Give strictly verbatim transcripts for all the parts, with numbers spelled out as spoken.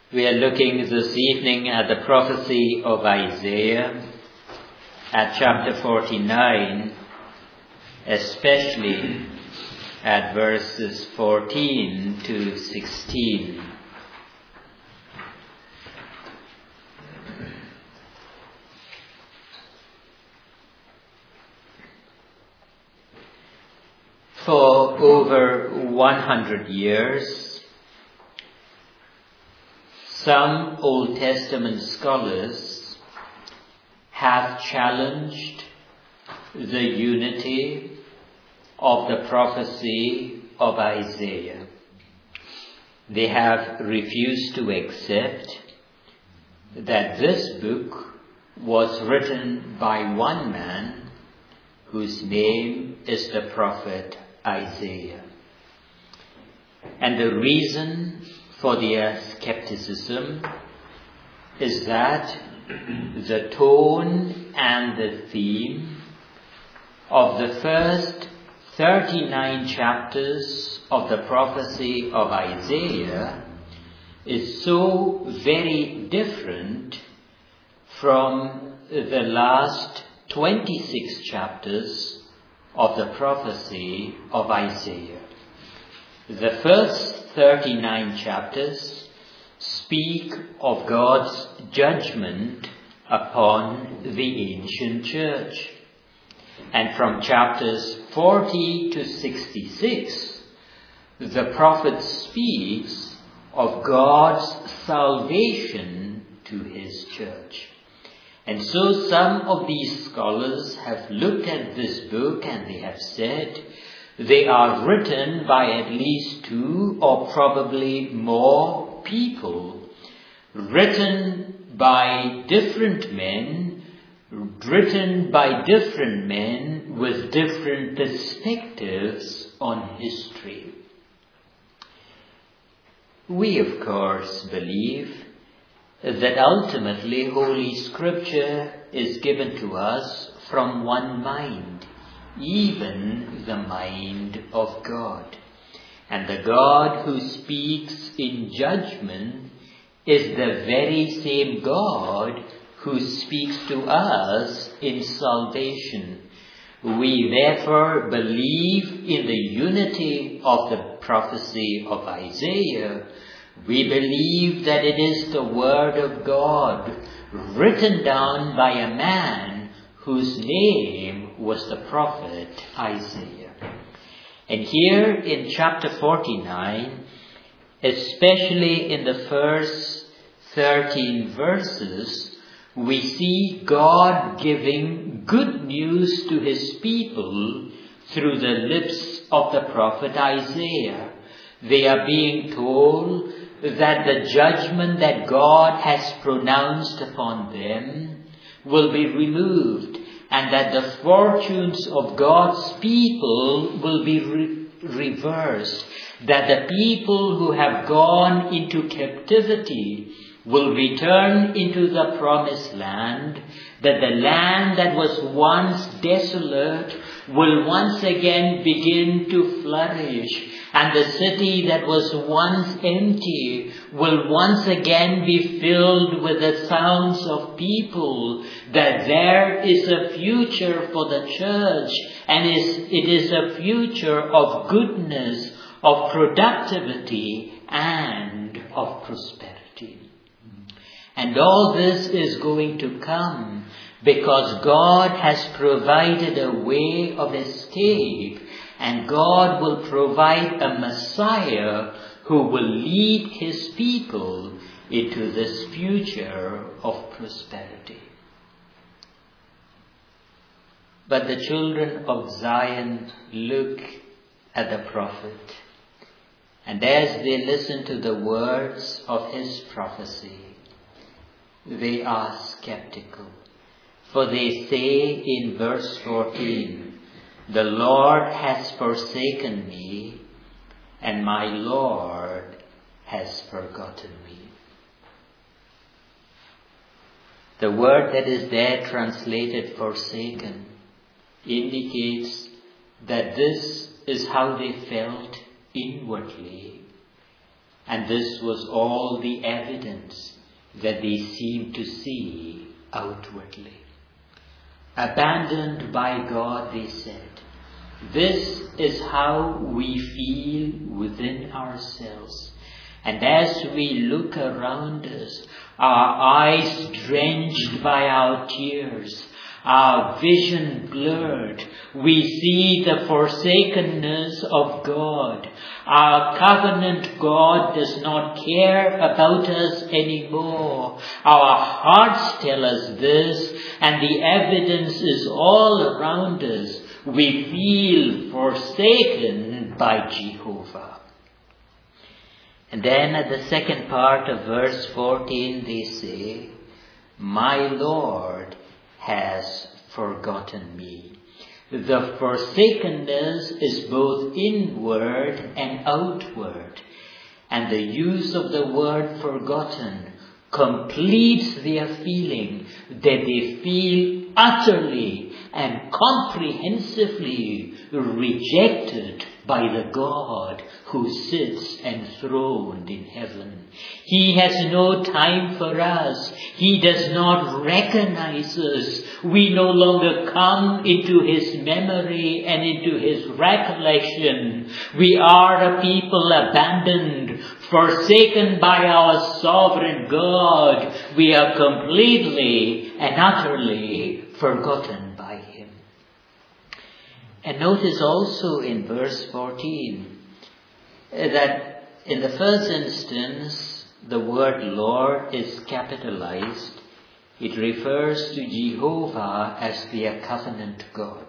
We are looking this evening at the prophecy of Isaiah at chapter forty-nine, especially at verses fourteen to sixteen. For over one hundred years, some Old Testament scholars have challenged the unity of the prophecy of Isaiah. They have refused to accept that this book was written by one man whose name is the prophet Isaiah. And the reason for their skepticism is that the tone and the theme of the first thirty-nine chapters of the prophecy of Isaiah is so very different from the last twenty-six chapters of the prophecy of Isaiah. The first thirty-nine chapters speak of God's judgment upon the ancient church. And from chapters forty to sixty-six, the prophet speaks of God's salvation to his church. And so some of these scholars have looked at this book and they have said they are written by at least two or probably more people, written by different men, written by different men with different perspectives on history. We, of course, believe that ultimately Holy Scripture is given to us from one mind, even the mind of God. And the God who speaks in judgment is the very same God who speaks to us in salvation. We therefore believe in the unity of the prophecy of Isaiah. We believe that it is the word of God written down by a man whose name was the prophet Isaiah. And here in chapter forty-nine, especially in the first thirteen verses, we see God giving good news to his people through the lips of the prophet Isaiah. They are being told that the judgment that God has pronounced upon them will be removed, and that the fortunes of God's people will be re- reversed, that the people who have gone into captivity will return into the promised land, that the land that was once desolate will once again begin to flourish, and the city that was once empty will once again be filled with the sounds of people, that there is a future for the church, and it is a future of goodness, of productivity, and of prosperity. And all this is going to come because God has provided a way of escape, and God will provide a Messiah who will lead his people into this future of prosperity. But the children of Zion look at the prophet, and as they listen to the words of his prophecy, they are skeptical. For they say in verse fourteen, "The Lord has forsaken me, and my Lord has forgotten me." The word that is there translated forsaken indicates that this is how they felt inwardly And this was all the evidence that they seemed to see outwardly. Abandoned by God, they said, this is how we feel within ourselves. And as we look around us, our eyes drenched by our tears, our vision blurred, we see the forsakenness of God. Our covenant God does not care about us anymore. Our hearts tell us this, and the evidence is all around us. We feel forsaken by Jehovah. And then at the second part of verse fourteen they say, my Lord has forgotten me. The forsakenness is both inward and outward. And the use of the word forgotten completes their feeling that they feel utterly and comprehensively rejected by the God who sits enthroned in heaven. He has no time for us. He does not recognize us. We no longer come into his memory and into his recollection. We are a people abandoned, forsaken by our sovereign God. We are completely and utterly forgotten by him. And notice also in verse fourteen that in the first instance the word Lord is capitalized. It refers to Jehovah as their covenant God.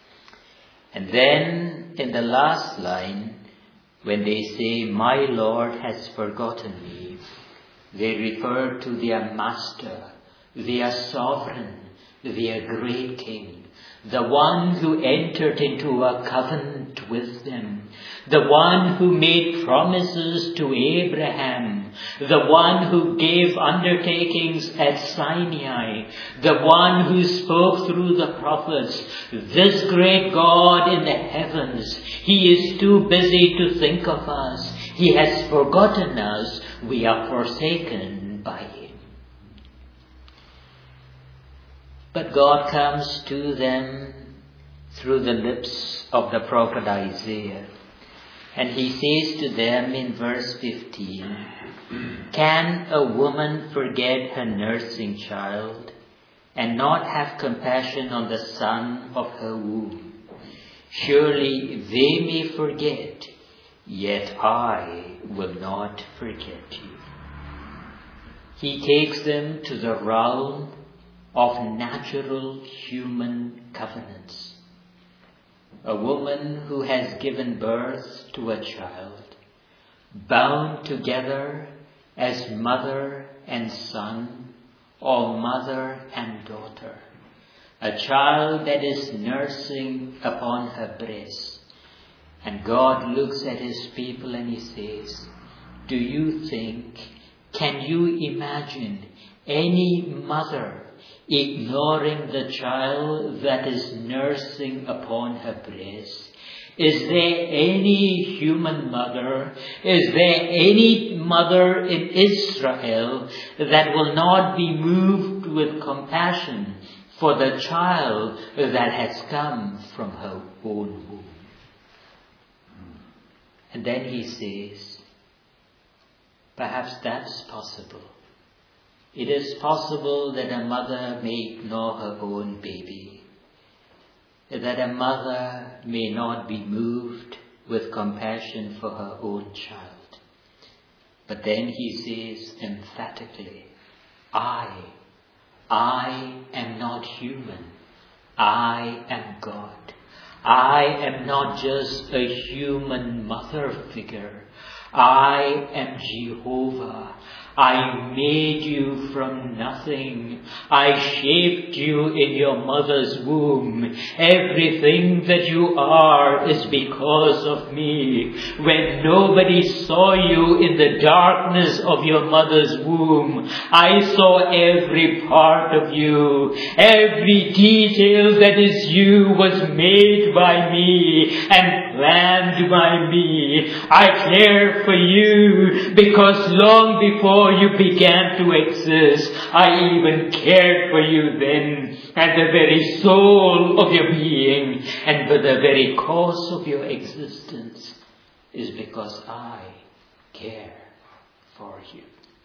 And then in the last line, when they say, my Lord has forgotten me, they refer to their master, their sovereign, their great king, the one who entered into a covenant with them, the one who made promises to Abraham, the one who gave undertakings at Sinai, the one who spoke through the prophets. This great God in the heavens, he is too busy to think of us. He has forgotten us. We are forsaken by him. But God comes to them through the lips of the prophet Isaiah. And he says to them in verse fifteen, can a woman forget her nursing child and not have compassion on the son of her womb? Surely they may forget, yet I will not forget you. He takes them to the realm of natural human covenants. A woman who has given birth to a child, bound together as mother and son, or mother and daughter. A child that is nursing upon her breast. And God looks at his people and he says, do you think, can you imagine any mother ignoring the child that is nursing upon her breast? Is there any human mother, is there any mother in Israel that will not be moved with compassion for the child that has come from her own womb? And then he says, perhaps that's possible. It is possible that a mother may ignore her own baby, that a mother may not be moved with compassion for her own child. But then he says emphatically, I, I am not human. I am God. I am not just a human mother figure. I am Jehovah. I made you from nothing. I shaped you in your mother's womb. Everything that you are is because of me. When nobody saw you in the darkness of your mother's womb, I saw every part of you. Every detail that is you was made by me and planned by me. I care for you because long before you began to exist, I even cared for you then, and the very soul of your being and for the very cause of your existence is because I care for you.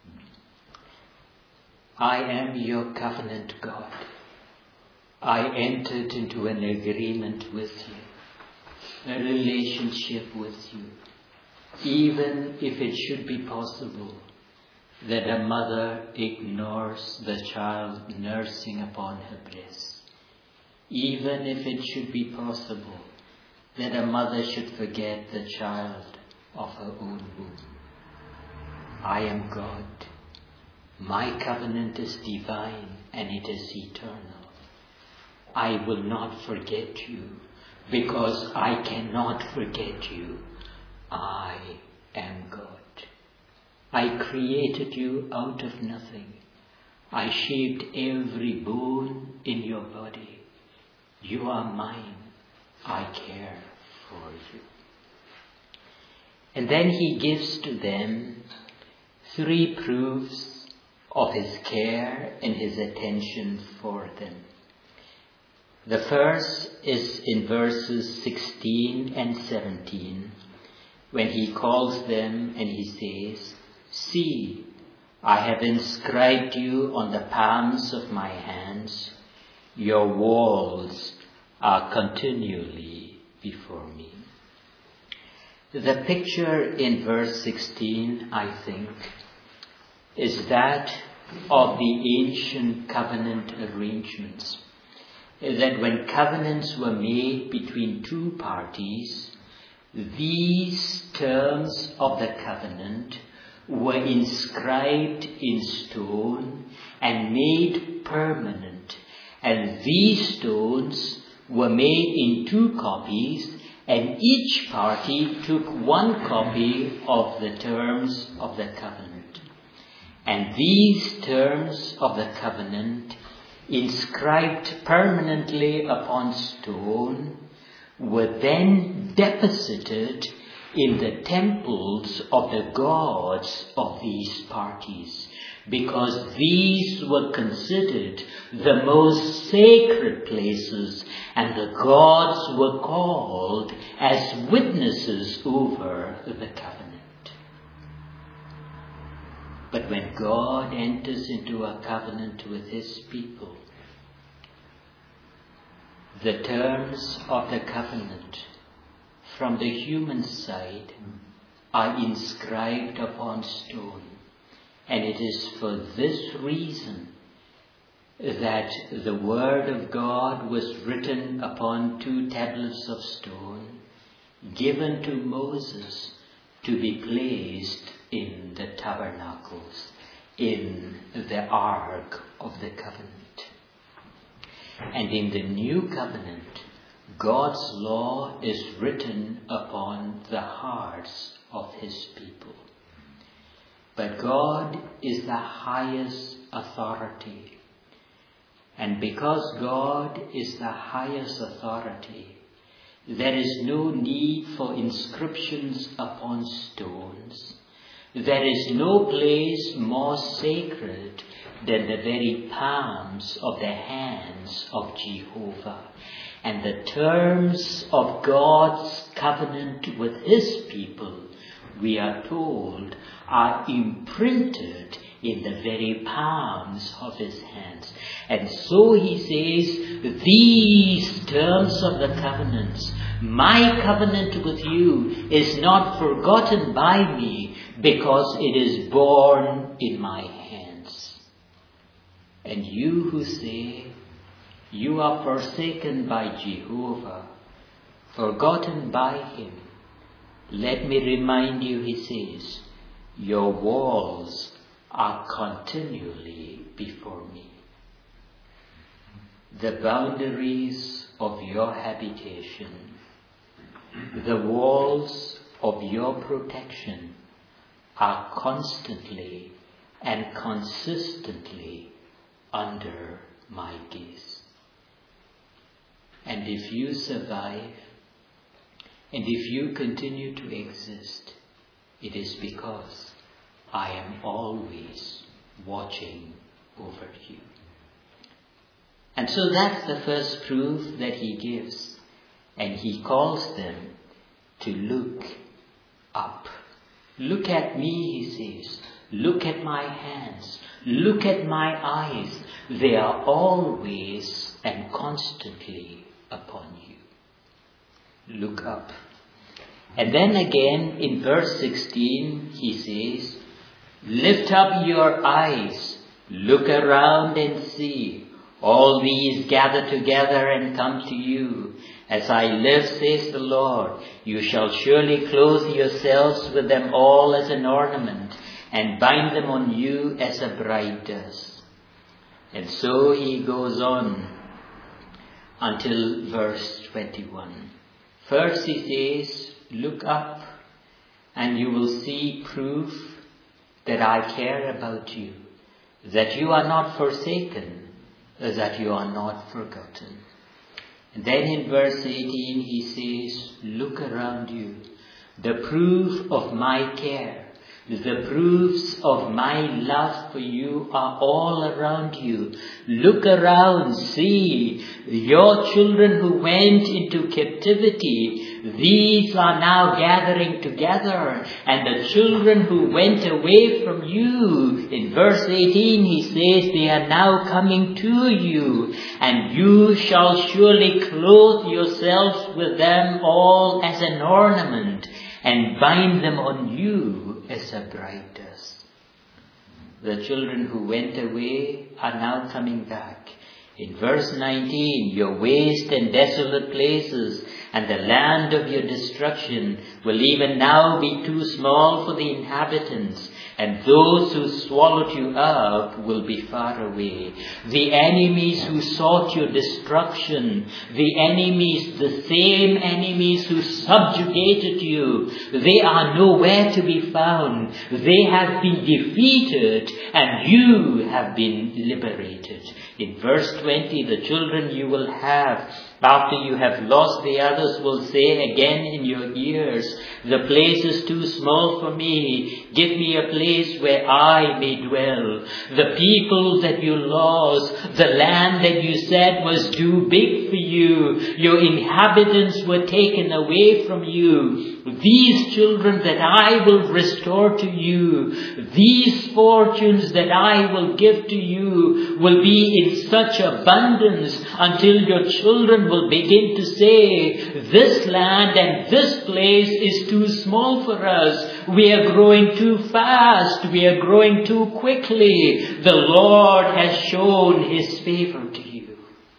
I am your covenant God. I entered into an agreement with you, a relationship with you, even if it should be possible that a mother ignores the child nursing upon her breast, even if it should be possible that a mother should forget the child of her own womb. I am God. My covenant is divine and it is eternal. I will not forget you because I cannot forget you. I am God. I created you out of nothing. I shaped every bone in your body. You are mine. I care for you. And then he gives to them three proofs of his care and his attention for them. The first is in verses sixteen and seventeen, when he calls them and he says, "See, I have inscribed you on the palms of my hands. Your walls are continually before me." The picture in verse sixteen, I think, is that of the ancient covenant arrangements. That when covenants were made between two parties, these terms of the covenant were inscribed in stone and made permanent. And these stones were made in two copies, and each party took one copy of the terms of the covenant. And these terms of the covenant, inscribed permanently upon stone, were then deposited in the temples of the gods of these parties, because these were considered the most sacred places, and the gods were called as witnesses over the covenant. But when God enters into a covenant with his people, the terms of the covenant from the human side are inscribed upon stone. And it is for this reason that the word of God was written upon two tablets of stone, given to Moses to be placed in the tabernacles, in the ark of the covenant. And in the new covenant, God's law is written upon the hearts of his people. But God is the highest authority. And because God is the highest authority, there is no need for inscriptions upon stones. There is no place more sacred than the very palms of the hands of Jehovah. And the terms of God's covenant with his people, we are told, are imprinted in the very palms of his hands. And so he says, these terms of the covenants, my covenant with you, is not forgotten by me, because it is born in my hands. And you who say, you are forsaken by Jehovah, forgotten by him, let me remind you, he says, your walls are continually before me. The boundaries of your habitation, the walls of your protection are constantly and consistently under my gaze. And if you survive, and if you continue to exist, it is because I am always watching over you. And so that's the first proof that he gives. And he calls them to look up. Look at me, he says. Look at my hands. Look at my eyes. They are always and constantly upon you. Look up. And then again in verse sixteen he says, lift up your eyes. Look around and see. All these gather together and come to you. As I live, says the Lord, you shall surely clothe yourselves with them all as an ornament, and bind them on you as a bride does. And so he goes on until verse twenty-one. First he says, look up, and you will see proof that I care about you, that you are not forsaken, that you are not forgotten. And then in verse eighteen he says, look around you. The proof of my care, the proofs of my love for you are all around you. Look around, see your children who went into captivity. These are now gathering together, and the children who went away from you, in verse eighteen he says, they are now coming to you, and you shall surely clothe yourselves with them all as an ornament, and bind them on you as a bride does. The children who went away are now coming back. In verse nineteen, your waste and desolate places and the land of your destruction will even now be too small for the inhabitants, and those who swallowed you up will be far away. The enemies who sought your destruction, the enemies, the same enemies who subjugated you, they are nowhere to be found. They have been defeated, and you have been liberated. In verse twenty, the children you will have after you have lost the others will say again in your ears, the place is too small for me. Give me a place where I may dwell. The people that you lost, the land that you said was too big for you, your inhabitants were taken away from you. These children that I will restore to you, these fortunes that I will give to you will be in such abundance until your children will begin to say, this land and this place is too small for us. We are growing too fast. We are growing too quickly. The Lord has shown his favor to you.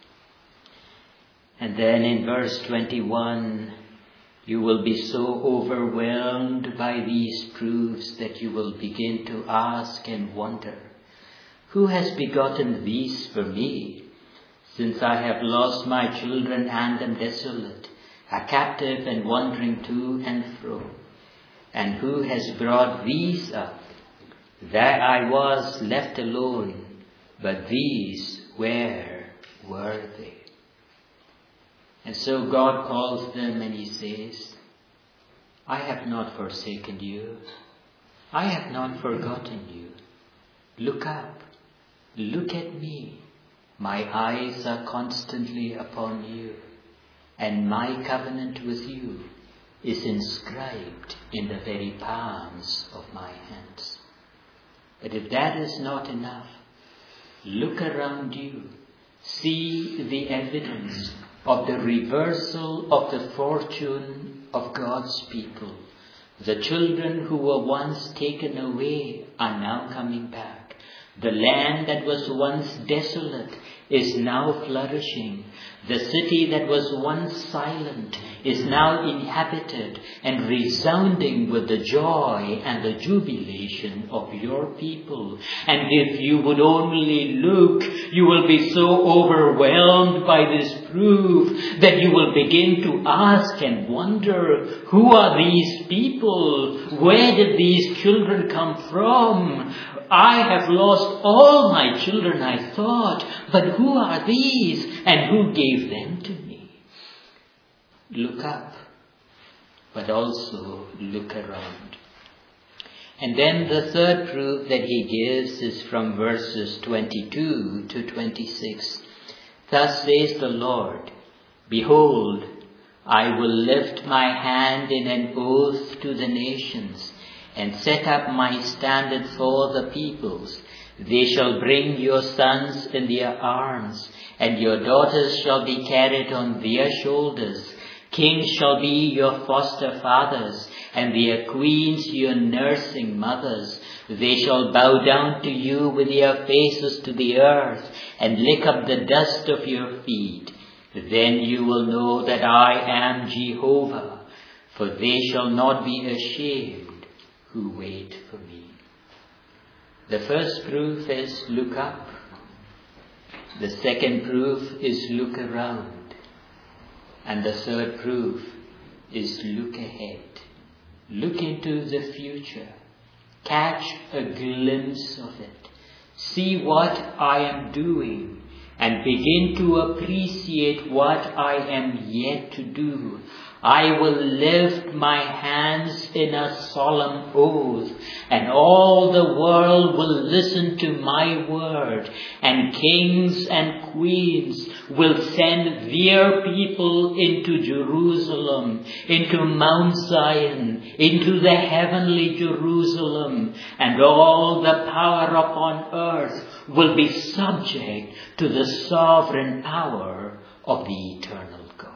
And then in verse twenty-one, you will be so overwhelmed by these proofs that you will begin to ask and wonder, who has begotten these for me? Since I have lost my children and am desolate, a captive and wandering to and fro. And who has brought these up? There I was left alone, but these, where were they? And so God calls them and he says, I have not forsaken you. I have not forgotten you. Look up. Look at me. My eyes are constantly upon you, and my covenant with you is inscribed in the very palms of my hands. But if that is not enough, look around you. See the evidence of the reversal of the fortune of God's people. The children who were once taken away are now coming back. The land that was once desolate is now flourishing. The city that was once silent is now inhabited and resounding with the joy and the jubilation of your people. And if you would only look, you will be so overwhelmed by this proof that you will begin to ask and wonder, who are these people? Where did these children come from? I have lost all my children, I thought, but who are these and who gave them to me? Look up, but also look around. And then the third proof that he gives is from verses twenty-two to twenty-six. Thus says the Lord, behold, I will lift my hand in an oath to the nations, and set up my standard for the peoples. They shall bring your sons in their arms, and your daughters shall be carried on their shoulders. Kings shall be your foster fathers, and their queens your nursing mothers. They shall bow down to you with their faces to the earth, and lick up the dust of your feet. Then you will know that I am Jehovah, for they shall not be ashamed who wait for me. The first proof is look up. The second proof is look around. And the third proof is look ahead. Look into the future. Catch a glimpse of it. See what I am doing and begin to appreciate what I am yet to do. I will lift my hands in a solemn oath, and all the world will listen to my word, and kings and queens will send their people into Jerusalem, into Mount Zion, into the heavenly Jerusalem, and all the power upon earth will be subject to the sovereign power of the eternal God.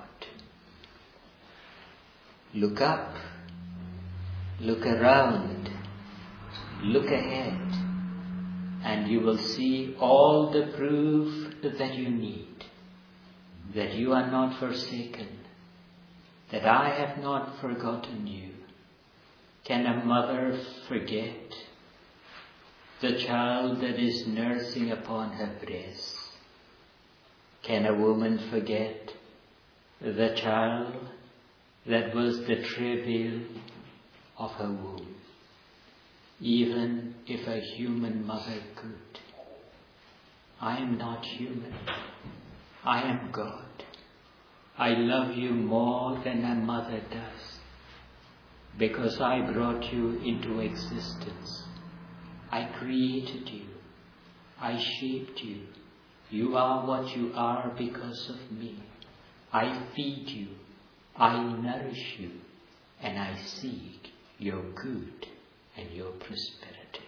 Look up, look around, look ahead, and you will see all the proof that you need, that you are not forsaken, that I have not forgotten you. Can a mother forget the child that is nursing upon her breast? Can a woman forget the child that was the travail of her womb? Even if a human mother could. I am not human. I am God. I love you more than a mother does, because I brought you into existence. I created you. I shaped you. You are what you are because of me. I feed you. I nourish you, and I seek your good and your prosperity.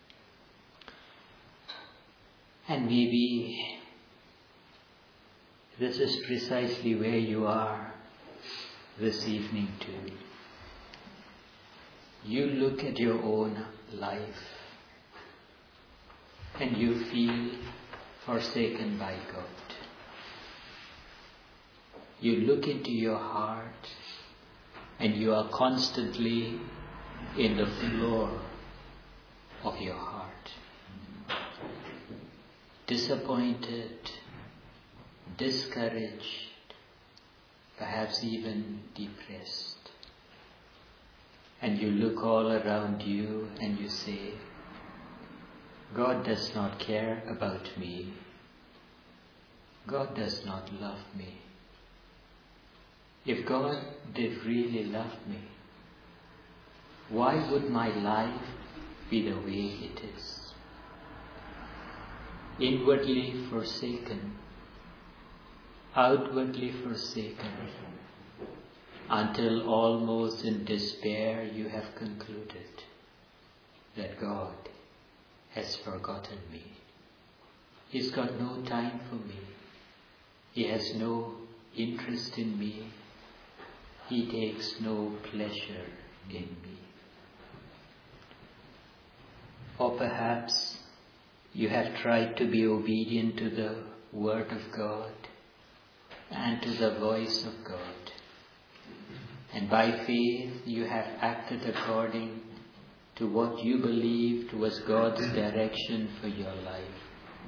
And maybe this is precisely where you are this evening too. You look at your own life and you feel forsaken by God. You look into your heart and you are constantly in the floor of your heart. Disappointed, discouraged, perhaps even depressed. And you look all around you and you say, God does not care about me. God does not love me. If God did really love me, why would my life be the way it is? Inwardly forsaken, outwardly forsaken, until almost in despair you have concluded that God has forgotten me. He's got no time for me. He has no interest in me. He takes no pleasure in me. Or perhaps you have tried to be obedient to the Word of God, and to the voice of God. And by faith you have acted according to what you believed was God's direction for your life.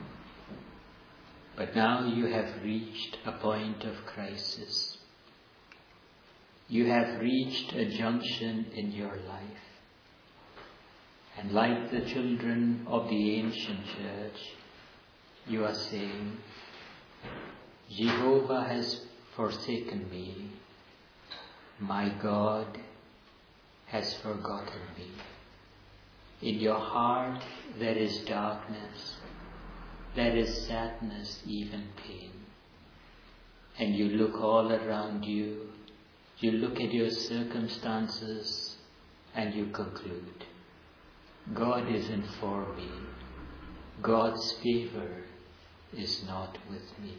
But now you have reached a point of crisis. You have reached a junction in your life. And like the children of the ancient church, you are saying, Jehovah has forsaken me. My God has forgotten me. In your heart there is darkness. There is sadness, even pain. And you look all around you. You look at your circumstances and you conclude, God isn't for me. God's favor is not with me.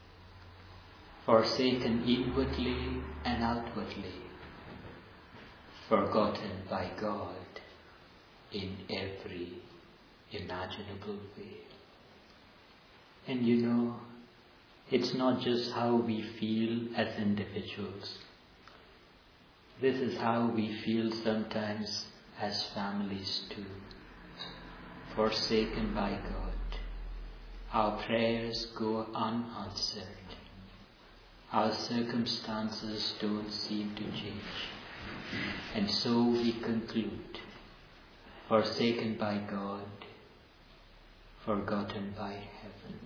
Forsaken inwardly and outwardly. Forgotten by God in every imaginable way. And you know, it's not just how we feel as individuals. This is how we feel sometimes as families too. Forsaken by God. Our prayers go unanswered. Our circumstances don't seem to change. And so we conclude, forsaken by God, forgotten by heaven.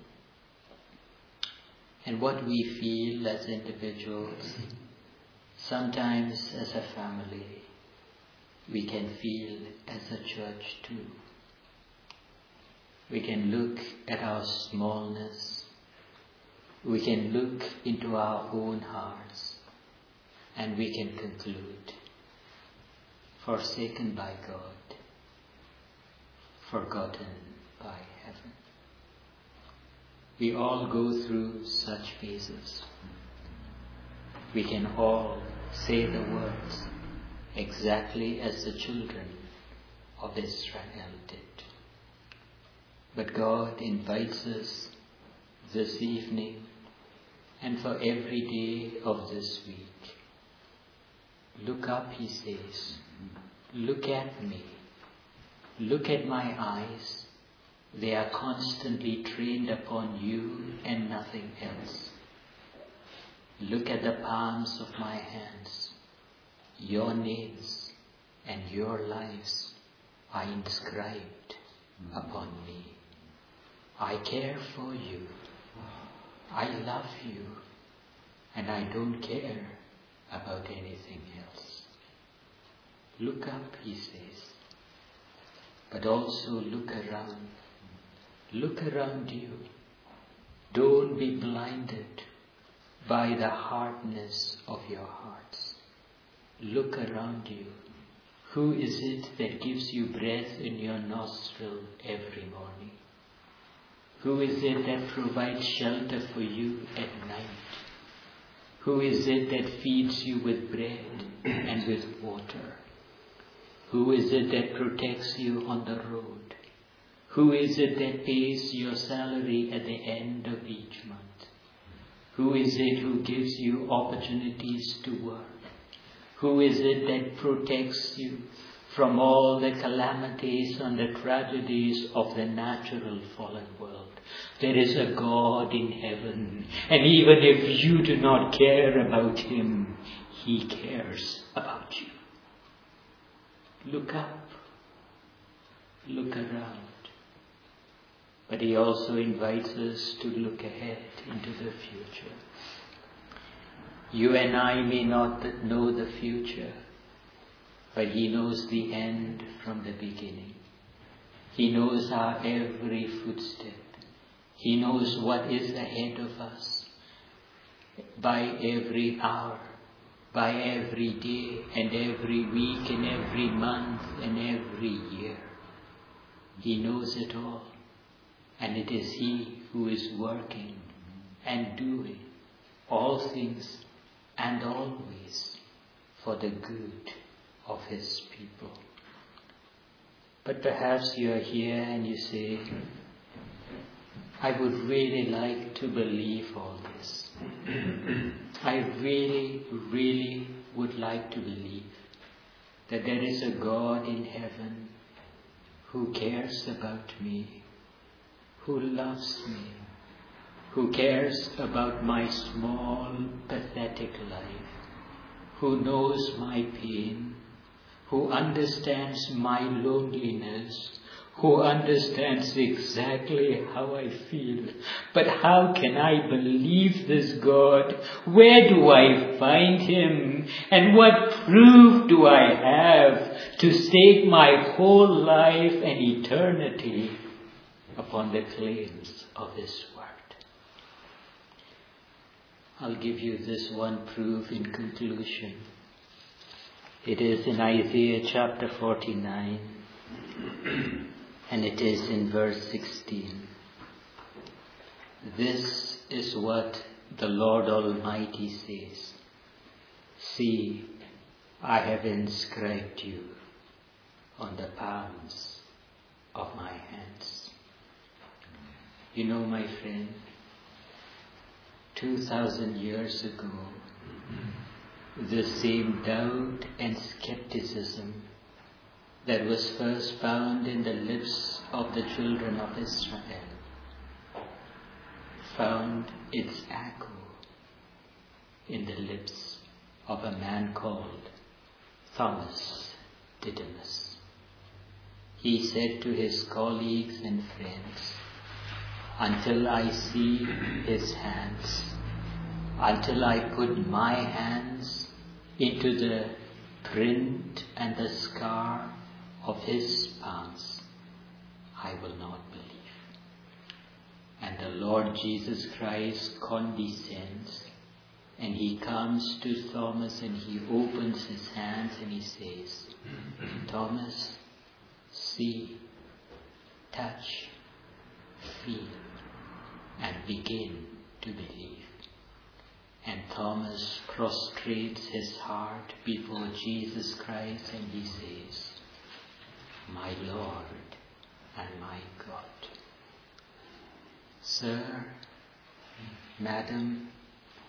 And what we feel as individuals, sometimes as a family, we can feel as a church too. We can look at our smallness. We can look into our own hearts and we can conclude, forsaken by God, forgotten by heaven. We all go through such phases. We can all say the words exactly as the children of Israel did. But God invites us this evening and for every day of this week. Look up, he says. Look at me. Look at my eyes. They are constantly trained upon you and nothing else. Look at the palms of my hands. Your names and your lives are inscribed upon me. I care for you. I love you. And I don't care about anything else. Look up, he says. But also look around. Look around you. Don't be blinded by the hardness of your hearts. Look around you. Who is it that gives you breath in your nostril every morning? Who is it that provides shelter for you at night? Who is it that feeds you with bread and with water? Who is it that protects you on the road? Who is it that pays your salary at the end of each month? Who is it who gives you opportunities to work? Who is it that protects you from all the calamities and the tragedies of the natural fallen world? There is a God in heaven, and even if you do not care about him, he cares about you. Look up, look around. But he also invites us to look ahead into the future. You and I may not know the future, but he knows the end from the beginning. He knows our every footstep. He knows what is ahead of us by every hour, by every day and every week and every month and every year. He knows it all. And it is he who is working and doing all things and always for the good of his people. But perhaps you are here and you say, I would really like to believe all this. I really, really would like to believe that there is a God in heaven who cares about me, who loves me, who cares about my small, pathetic life, who knows my pain, who understands my loneliness, who understands exactly how I feel. But how can I believe this God? Where do I find Him? And what proof do I have to stake my whole life and eternity upon the claims of His word? I'll give you this one proof in conclusion. It is in Isaiah chapter forty-nine, and it is in verse sixteen. This is what the Lord Almighty says. See, I have inscribed you on the palms of my hands. You know, my friend, two thousand years ago, the same doubt and skepticism that was first found in the lips of the children of Israel found its echo in the lips of a man called Thomas Didymus. He said to his colleagues and friends, until I see his hands, until I put my hands into the print and the scar of his palms, I will not believe. And the Lord Jesus Christ condescends, and He comes to Thomas and He opens His hands and He says, Thomas, see, touch, feel, and begin to believe. And Thomas prostrates his heart before Jesus Christ and he says, my Lord and my God. Sir, Madam,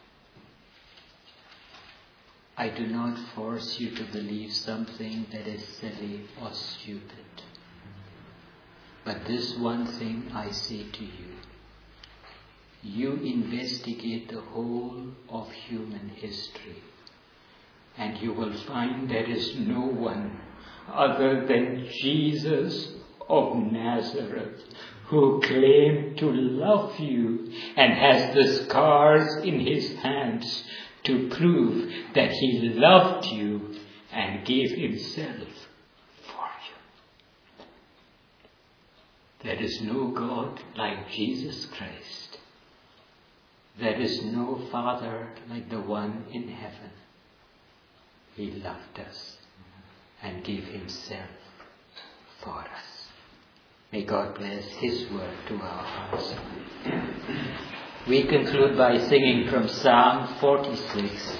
I do not force you to believe something that is silly or stupid. But this one thing I say to you. You investigate the whole of human history, and you will find there is no one other than Jesus of Nazareth who claimed to love you and has the scars in his hands to prove that he loved you and gave himself for you. There is no God like Jesus Christ. There is no Father like the one in heaven. He loved us and gave himself for us. May God bless his word to our hearts. We conclude by singing from Psalm forty-six.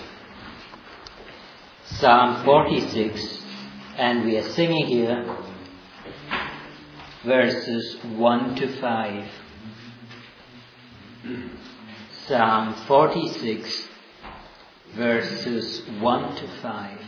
Psalm forty-six, and we are singing here verses one to five. Psalm forty-six, verses one to five.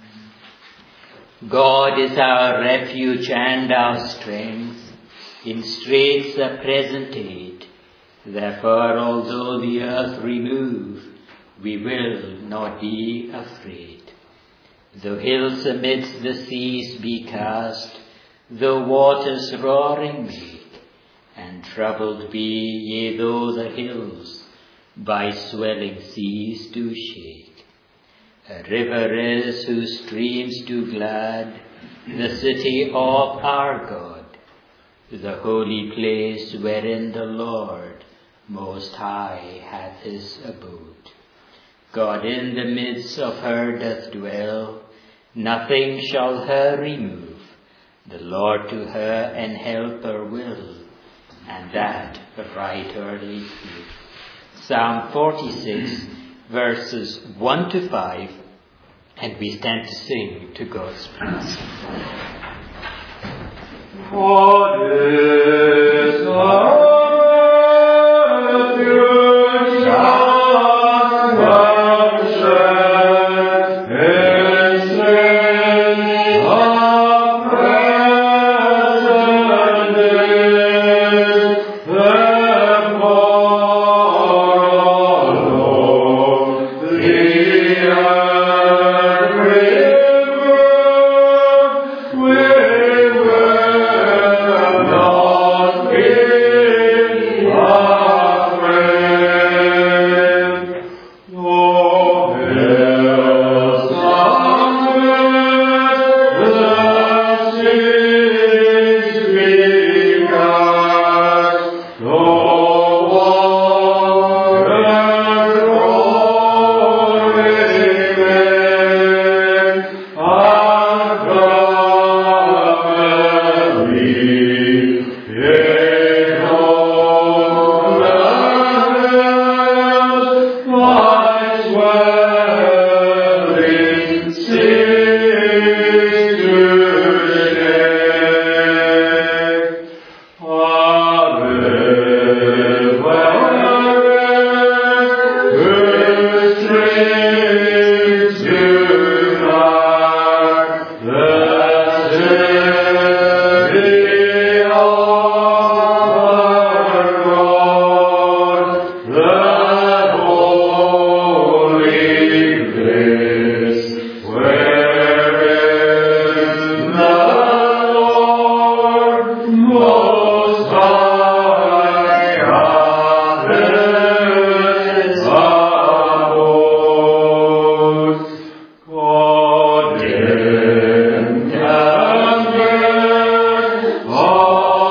God is our refuge and our strength, in straits a present aid. Therefore, although the earth remove, we will not be afraid. Though hills amidst the seas be cast, though waters roaring make, and troubled be, yea, though the hills by swelling seas do shake. A river is whose streams do glad the city of our God, the holy place wherein the Lord Most High hath his abode. God in the midst of her doth dwell, nothing shall her remove. The Lord to her an helper will, and that right early prove. Psalm forty-six, verses one to five, and we stand to sing to God's praise. What is our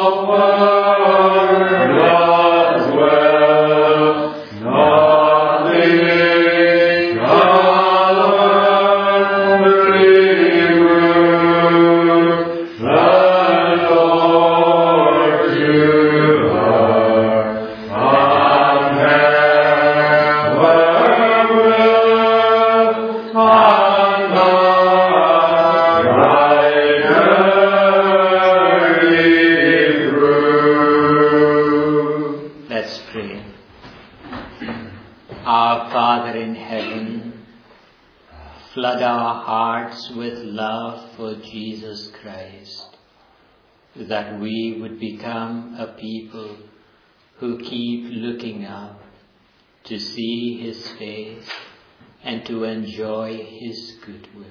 Flood our hearts with love for Jesus Christ, that we would become a people who keep looking up to see His face and to enjoy His goodwill.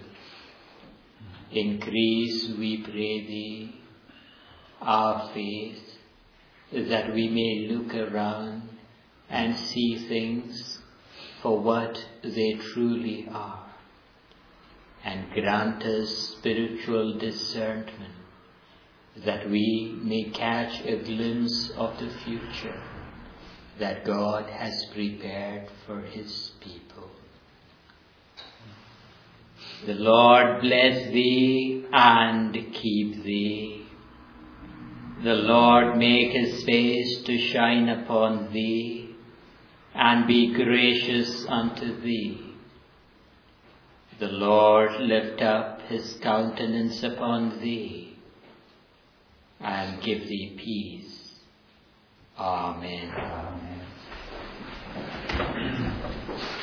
Increase, we pray Thee, our faith, that we may look around and see things for what they truly are. And grant us spiritual discernment, that we may catch a glimpse of the future that God has prepared for His people. The Lord bless thee and keep thee. The Lord make His face to shine upon thee and be gracious unto thee. The Lord lift up His countenance upon thee and give thee peace. Amen. Amen.